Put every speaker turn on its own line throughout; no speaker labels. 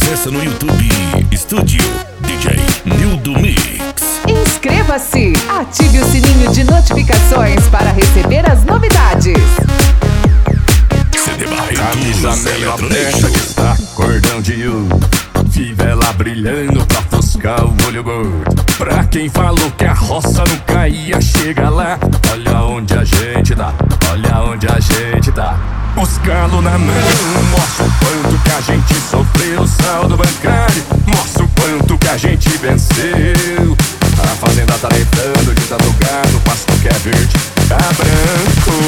Acesse no YouTube, Estúdio DJ Nildo Mix.
Inscreva-se, ative o sininho de notificações para receber as novidades.
CD
Camisa
Barretos
meio aberta
Eletronejo.
que está cordão de ouro, fivela brilhando pra ofuscar o olho gordo. Pra quem falou que a roça nunca ia chegar lá, olha onde a gente tá, olha onde a gente tá. Os calos na mão, mostra o quanto que a gente sofreu. O saldo bancário, mostra o quanto que a gente venceu. A fazenda tá deitando de tanto gado, pasto que é verde, tá branco.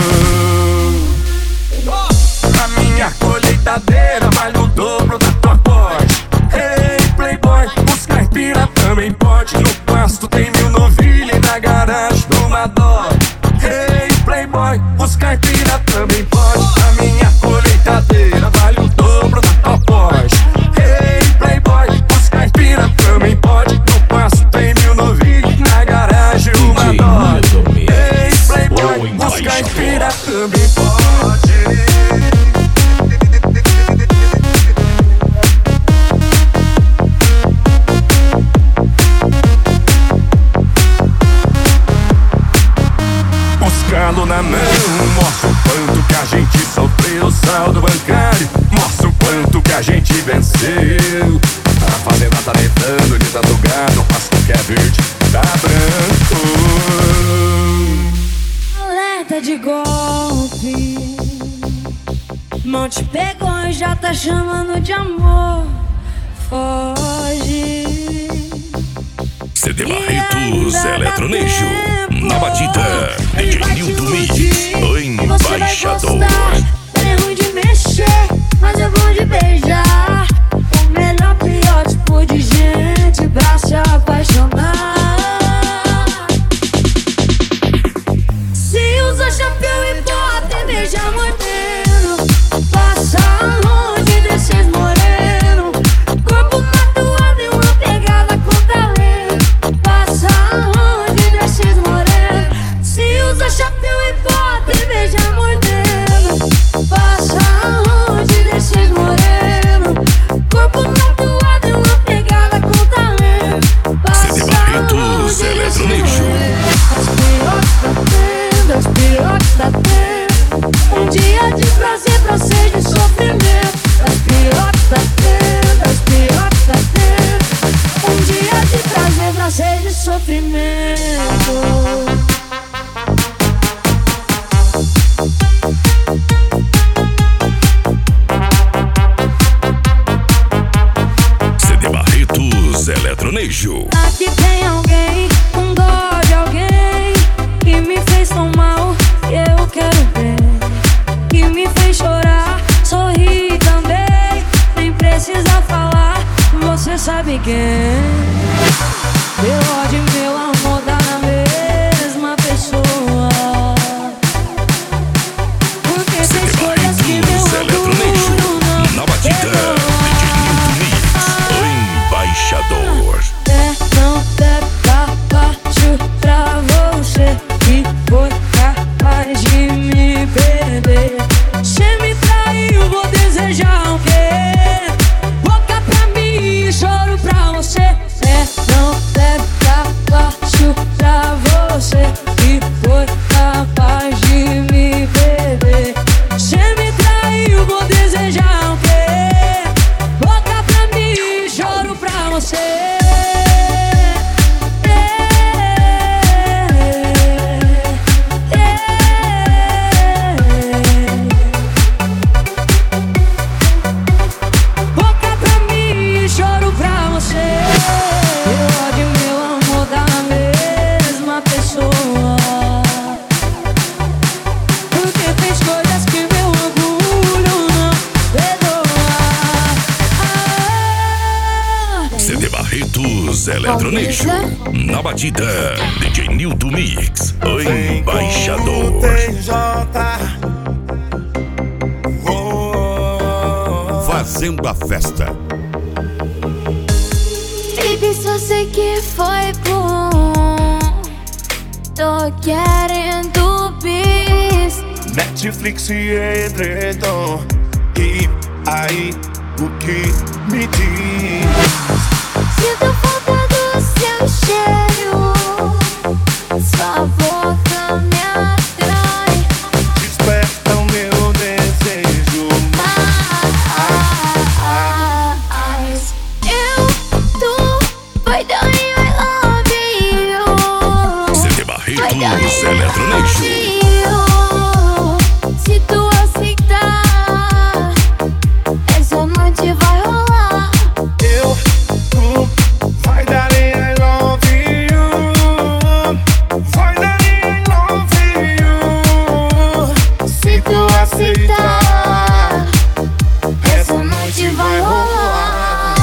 A minha colheitadeira vale o dobro da tua Porsche. Hey playboy, os caipira também pode. No pasto tem 1000 novilha e na garagem numa Dodge. Hey playboy, os caipira também pode. A minha colheitadeira vale o dobro da tua Porsche. Hey playboy, os caipira também pode. No pasto tem 1000 novilha e na garagem uma Dodge. Hey playboy, os caipira também pode. Calo na mão, mostra o quanto que a gente sofreu. O saldo bancário, mostra o quanto que a gente venceu. A fazenda tá deitando de tanto gado, o pasto que é verde, tá branco.
Alerta de golpe, não te pegou e já tá chamando de amor. Foge.
CD Barretos Eletronejo. Na batida, DJ Nildo Mix, o embaixador.
É ruim de mexer, mas é bom de beijar. O melhor, pior tipo de gente pra se apaixonar. Se usa chapéu e bota e beija moreno, passa longe desses moreno. Corpo tatuado e uma pegada com talento. Passa longe desses moreno. Se usa chapéu e bota e beija moreno, passa longe desses moreno. Corpo tatuado e uma pegada com talento.
CD Barretos Eletronejo.
As pirotas da tenda, um dia de prazer pra ser de sofrimento. As pirotas da tenda, as pirotas da tenda, um dia de prazer pra ser de sofrimento.
CD Barretos Eletronejo.
Aqui tem alguém com dó de alguém que me fez tão mal que eu quero ver, que me fez chorar, sorrir também. Nem precisa falar, você sabe quem. Meu ódio e meu amor dá na mesma pessoa, porque tem escolhas que meu orgulho não
Na batida, DJ Nildo Mix, o embaixador.
não der capacho pra você que foi capaz de me perder. Cê me traiu, vou desejar o quê? Boca pra mim e choro pra você. Não der capacho pra você que foi capaz de me perder. Cê me traiu, vou desejar o quê? Boca pra mim e choro pra você. Boca pra mim e choro pra você. Meu ódio e meu amor da mesma pessoa, porque fez coisas que meu orgulho não perdoa.
CD Barretos Eletronejo. Na batida, DJ Nildo Mix, o embaixador.
Fazendo a festa.
Baby, só sei que foi bom. Tô querendo bis.
Netflix e edredom. E aí,
o que me diz.
Sinto falta do seu cheiro, sua boca me atrai,
Desperta o meu desejo.
mas eu tô doidão e I love you.
CD Barretos Eletronation.
Se tu aceitar, essa noite vai rolar.
Tu vai dar I love you. Vai dar I love you.
Se tu aceitar, essa noite vai rolar.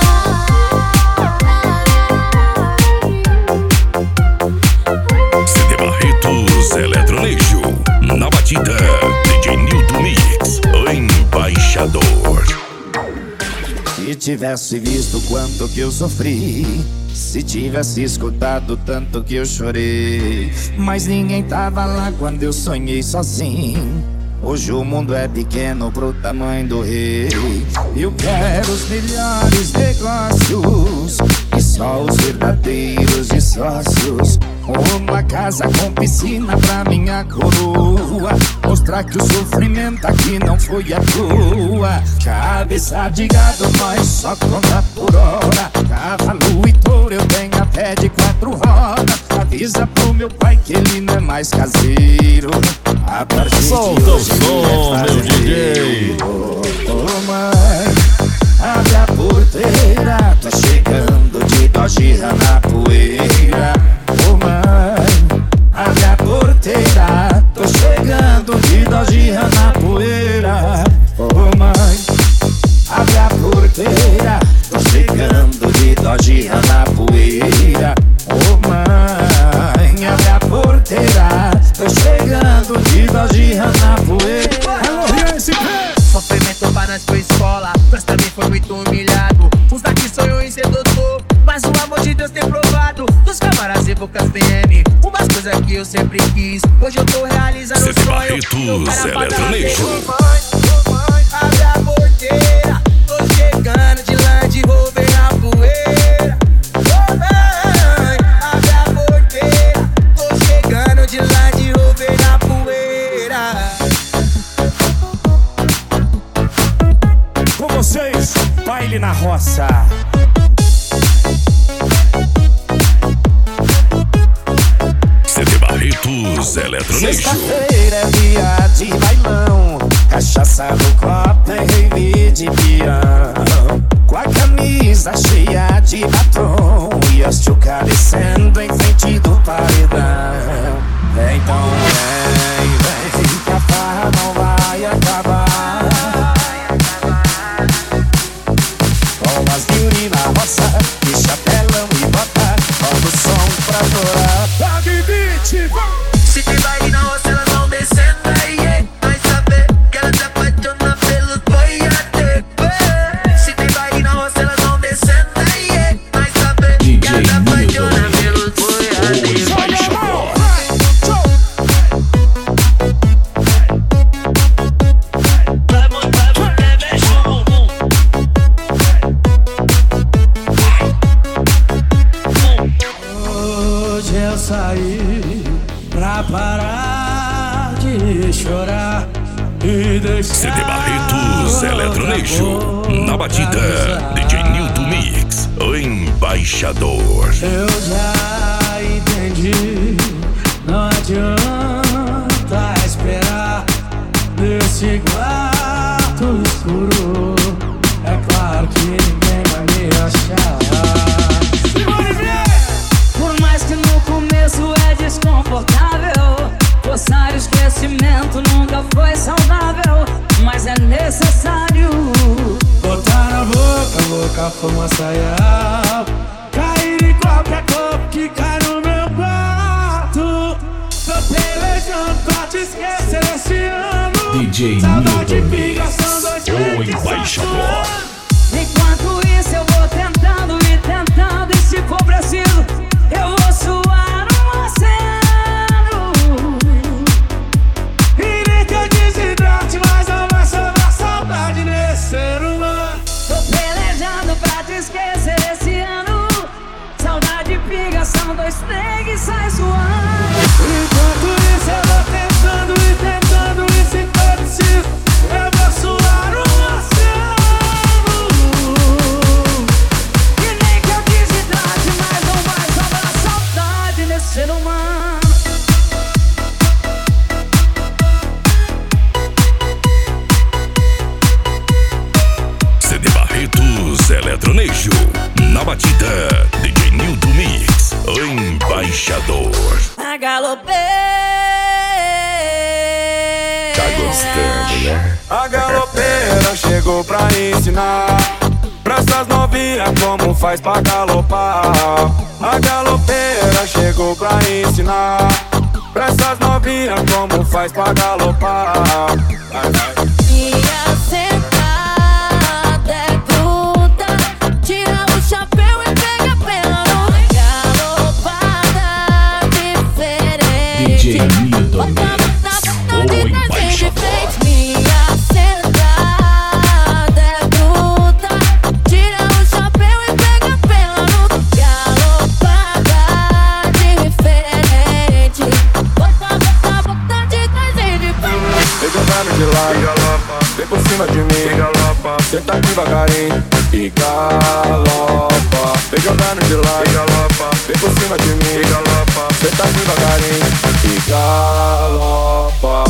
CD Barretos Eletronation. Na batida, DJ Newton Mix, o embaixador.
Se tivesse visto quanto que eu sofri, se tivesse escutado tanto que eu chorei, mas ninguém tava lá quando eu sonhei sozinho. Hoje o mundo é pequeno pro tamanho do rei. Eu quero os melhores negócios e só os verdadeiros de sócios. Uma casa com piscina pra minha coroa, mostrar que o sofrimento aqui não foi à toa. Cabeça de gado, nós só conta por hora. Cavalo e touro eu tenho até de 4 rodas. Avisa pro meu pai que ele não é mais caseiro. A partir de hoje
meu DJ.
Ô mãe, abre a porteira, tô chegando de Dodge na poeira. Ô mãe, abre a porteira, tô chegando de Dodge na poeira. Ô mãe, abre a porteira, tô chegando de Dodge na poeira. Ô mãe, abre a porteira, tô chegando de Dodge na poeira.
Sofrimento pra nós foi escola, nós também foi muito humilhado. Uns daqui sonhou em ser doutor, mas o amor de Deus tem provado. Dos câmaras e bocas BM, umas coisas que eu sempre quis. Hoje eu tô realizando o sonho.
Barretos Eletronation.
Mãe, abre a porteira, tô chegando de Land Rover na poeira. Mãe, abre a porteira, tô chegando de Land Rover na poeira.
Com vocês, baile na roça.
CD Barretos Eletronation.
Sexta-feira é dia de bailão, cachaça no copo e rave de peão. Com a camisa cheia de batom e as tchuca descendo em frente do paredão. Então vem, que a farra não vai acabar. Com as beauty na roça, de chapelão e bota, roda o som pra adorar. Pague beat,
Se tem baile na roça, elas vão descendo aí, nós saber que ela se apaixona pelos boiadeiro. Se tem baile na roça, elas vão descendo aí, nós saber que ela se apaixona pelos boiadeiros.
Hoje eu saí pra parar de chorar e deixar
CD Barretos Eletronation. Na batida, DJ Newton Mix, o embaixador.
Eu já entendi, não adianta esperar nesse quarto escuro. É claro que ninguém vai me achar. Por mais que no começo é desconfortável, forçar o esquecimento nunca foi saudável, mas é necessário botar na boca fumaçaial, cair em qualquer corpo que cai no meu quarto. Tô pelejando pra te esquecer esse ano.
DJ
Saudade
Newton
fica, são dois
o embaixador.
Enquanto isso eu vou tentando e tentando, e se for preciso eu vou suar um aceno. E nem que eu desidrate, mas eu vou salvar saudade nesse ser humano.
Eletronejo. Na batida, DJ Nildo Mix, o embaixador.
A galopeira.
Tá gostando, né?
A galopeira chegou pra ensinar pra essas novinhas como faz pra galopar. A galopeira chegou pra ensinar pra essas novinhas como faz pra galopar. Vai, vai.
Minha sentada é bruta, tira o chapéu e pega pela galopada diferente.
DJ Nildo Mix, o embaixador.
Minha sentada é bruta, tira o chapéu e pega pela galopada diferente. Bota de trás e de frente.
Vem jogando de lado, vem por cima de mim, senta devagarinho e galopa. Vem jogando de lado, vem por cima de mim, senta devagarinho e galopa.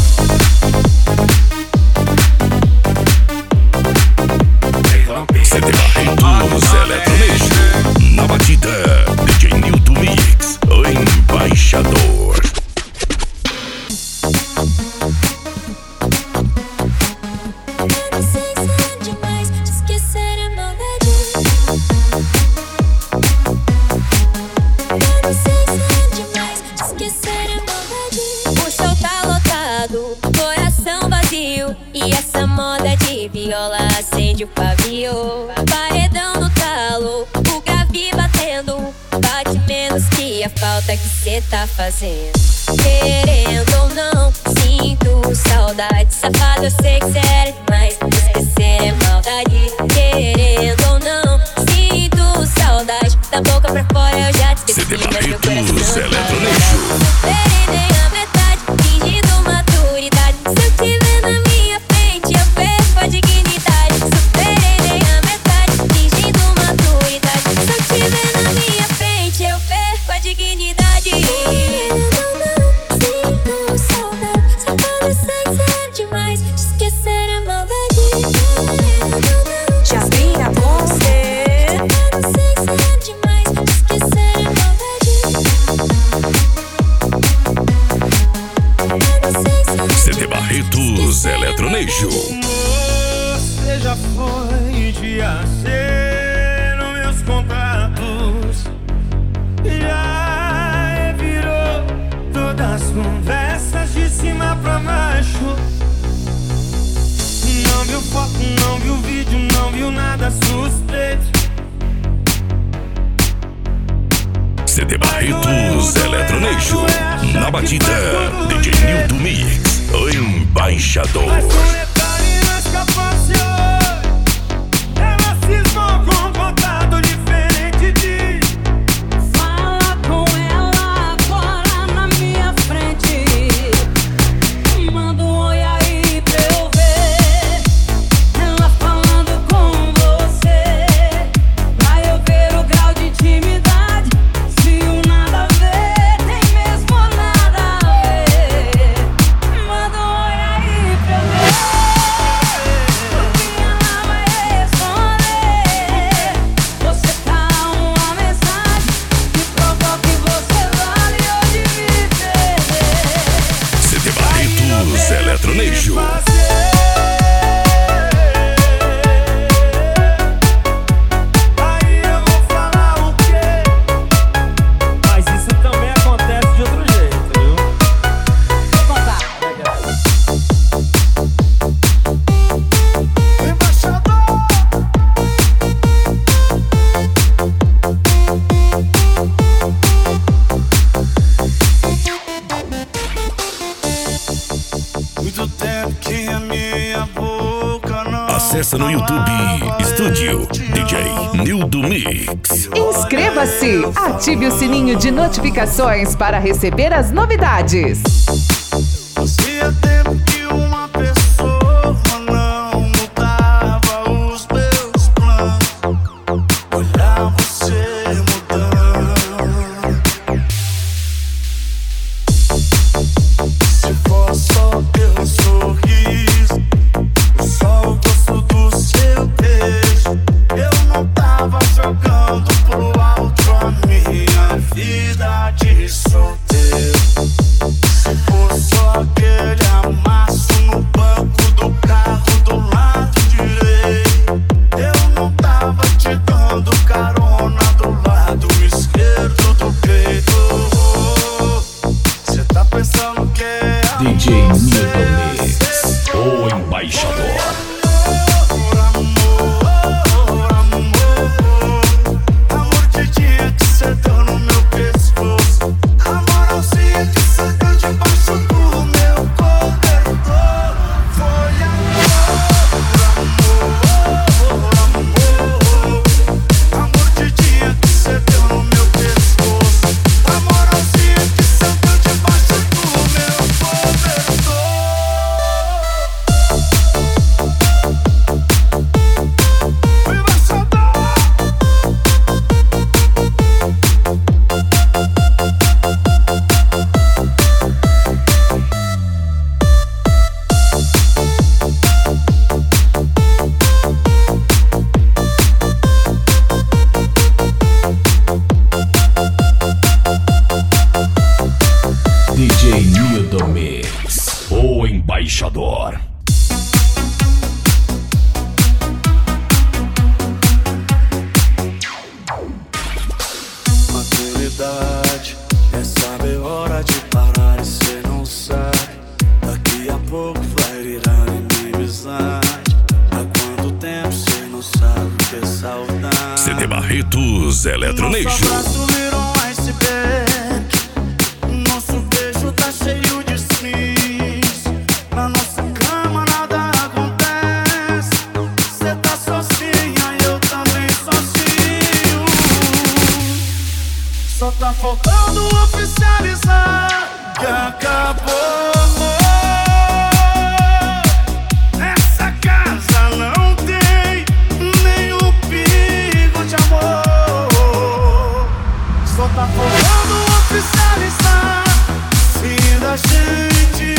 CD Barretos Eletronejo. Na batida, DJ Nildo Mix, o embaixador.
Eu não sei se é demais de esquecer a maldade. Eu não sei se é demais de esquecer a maldade. O show tá lotado, coração vazio, e essa moda de viola acende o pavio. Paredão no talo, o grave batendo, bate menos que a falta que cê tá fazendo. Querendo ou não, sinto saudade. Safado, eu sei que cê era demais, esquecer é maldade. Querendo ou não, sinto saudade. Da boca pra fora eu já te esqueci,
CD
mas meu
Barretos
coração
Eletronejo.
superei nem a metade, fingindo maturidade. Se eu tiver na minha frente, eu perco a dignidade. Superei nem a metade, fingindo maturidade. Se eu tiver na minha frente, eu perco a dignidade. Sinto saudade, só pode ser demais de esquecer a maldade. Já vinha com você. Só pode ser demais de esquecer a maldade.
CD Barretos Eletronejo.
Você já foi de AC nos meus contatos, já virou todas as conversas de cima pra baixo. Não viu foto, não viu vídeo, não viu nada suspeito.
CD Barretos Eletronejo. Na batida, DJ Nildo Mix, o embaixador.
Mas com detalhe nas capacidades, ela cismou com um contato diferente de.
Fala com ela agora na minha frente. Manda um oi aí pra eu ver. Ela falando com você, pra eu ver o grau de intimidade. Se o nada a ver, nem mesmo nada a ver. Manda um oi aí pra eu ver. O que ela vai responder? Você tá uma mensagem que provou que você vale ou devia perder.
CD Barretos Eletronejo.
Aí eu vou falar o quê? Mas isso também acontece de outro jeito, viu?
Vou contar.
Embaixador!
Muito tempo que a minha boca não.
Acesse no YouTube, Estúdio DJ Nildo Mix.
Inscreva-se, ative o sininho de notificações para receber as novidades.
Fazia tempo que uma pessoa não mudava os meus planos. Olhar você mudando. Se for só pelo sorriso, só o gosto do seu beijo, eu não tava.
saudade. É saber hora de parar e cê não sabe. Daqui a pouco vai virar inimizade. Há quanto tempo cê não sabe o que é saudade.
CD Barretos Eletronation.
Nosso abraço virou um iceberg. Nosso beijo tá cheio de sneeze. Na nossa cama nada acontece. Cê tá sozinha e eu também sozinho. Só tá faltando oficializar que acabou. Essa casa não tem nenhum perigo de amor. Só tá faltando oficializar fim da gente.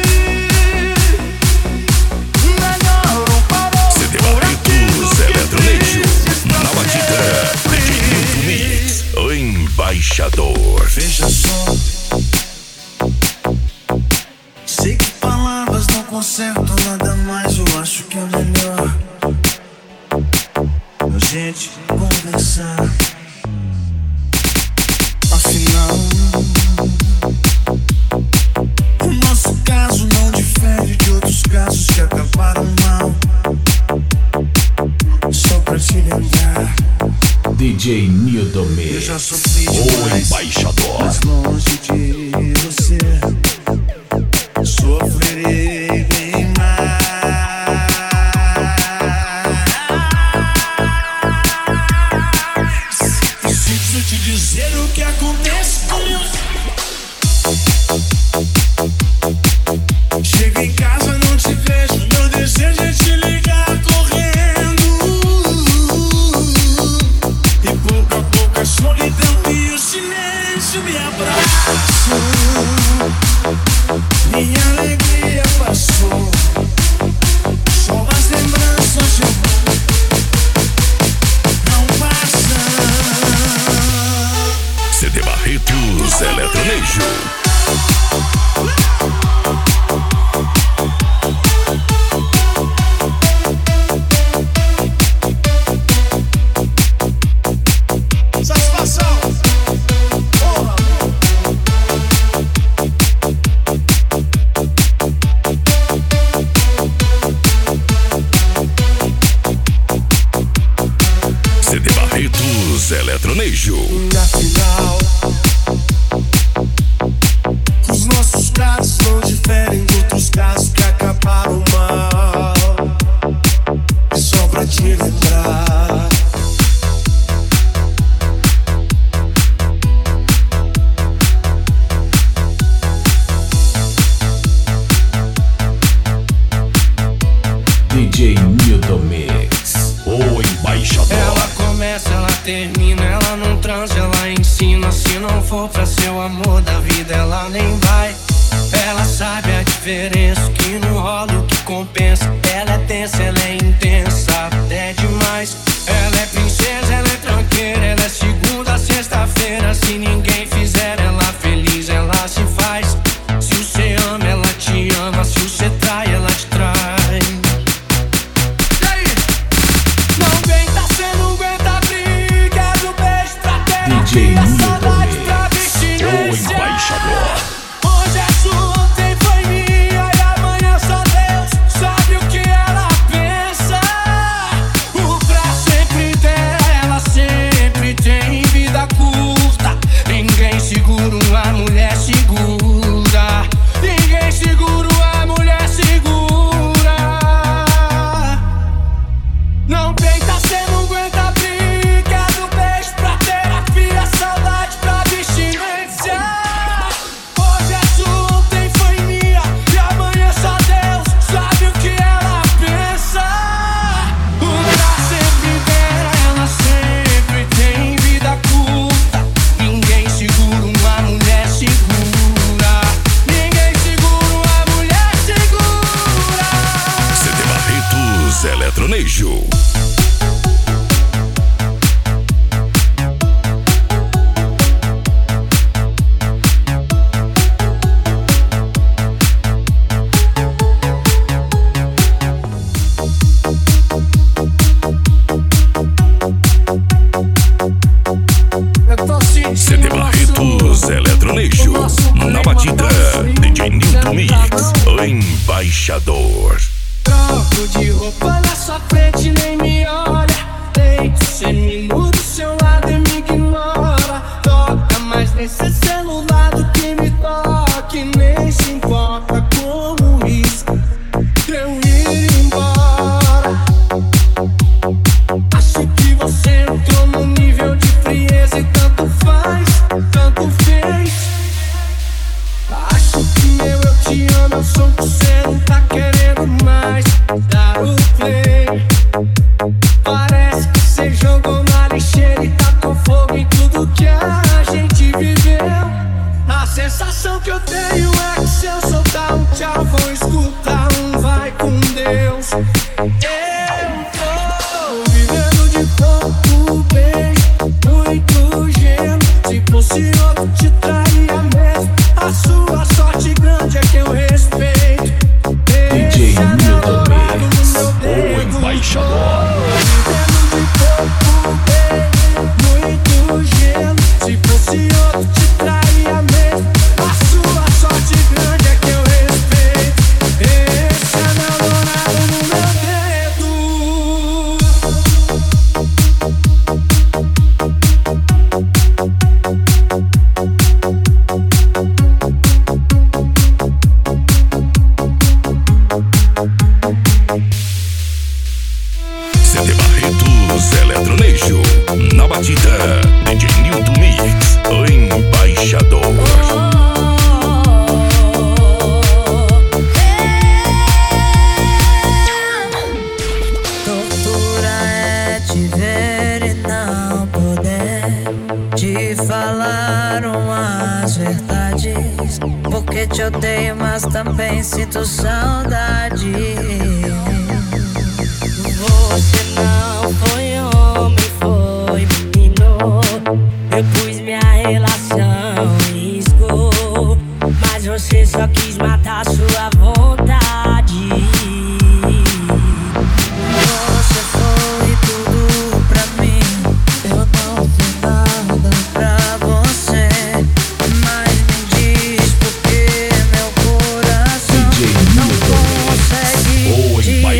Melhor um parou.
CD Barretos Eletronation. Na batida, DJ Newton Mix, o embaixador.
Veja só, sei que palavras não consertam nada mais. Eu acho que é melhor a gente conversar. Afinal, o nosso caso não difere de outros casos que acabaram mal. Só pra te lembrar,
DJ Newton Mix,
eu já sofri
o
demais,
embaixador.
mas longe de você sofrerei bem mais. Preciso te dizer o que acontece comigo. Chego em casa, não te vejo, meu desejo é te ligar correndo. E pouco a pouco a solidão e o silêncio me abraçam. Minha alegria passou, só as lembranças de amor não passam.
CD Barretos Eletronation.
Satisfação! Porra!
CD Barretos Eletronation.
Afinal, os nossos casos não diferem de outros casos que acabaram mal. É só pra te lembrar.
DJ Newton Mix,
O embaixador.
Ela começa, ela termina, ela não transa, ela ensina. Se não for pra ser o amor da vida, ela nem vai. Ela sabe a diferença, o que não rola, o que compensa. Ela é tensa, ela é intensa, até demais. Ela é princesa, ela é tranqueira, ela é segunda a sexta-feira. Se ninguém fizer ela feliz, ela se faz. Se você ama, ela te ama. Se você trai, ela te trai.
DJ Newton Mix,
O embaixador.
Hoje é sua, ontem foi minha e amanhã só Deus sabe o que ela pensa.
embaixador.
Troco de roupa na sua frente, nem me olha. Deito seminu do seu lado e me ignora. Toca mais nesse celular do que me toque. Nem se importa como risco de eu ir embora. Acho que você entrou num nível de frieza e tanto faz, tanto fez. Acho que meu eu te amo é o som que você não tá querendo mais dar o play. Parece que você jogou na lixeira e tacou fogo em tudo que a gente viveu. A sensação que eu tenho é que se eu soltar um tchau, vou escutar um vai com Deus. Eu tô vivendo de pouco beijo, muito gelo. Se fosse outro te traria mesmo. A sua sorte grande é que eu respeito.
DJ Nilton Mix, o embaixador.
Vivendo de pouco beijo, muito gelo. Se fosse outro te traria mesmo. A sua sorte grande é que eu respeito. Esse é meu dourado no meu dedo.
CD Barretos Eletronejo. Na batida, DJ Nilton Mix, o embaixador.
Tortura é te ver e não poder te falar umas verdades. Porque te odeio, mas também sinto saudade. Você não foi homem, foi menino. Eu pus minha relação em risco, mas você só quis matar sua vontade. Você foi tudo pra mim, eu não fiz nada pra você. Mas me diz por que meu coração não consegue te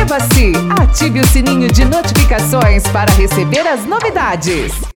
Inscreva-se! Ative o sininho de notificações para receber as novidades.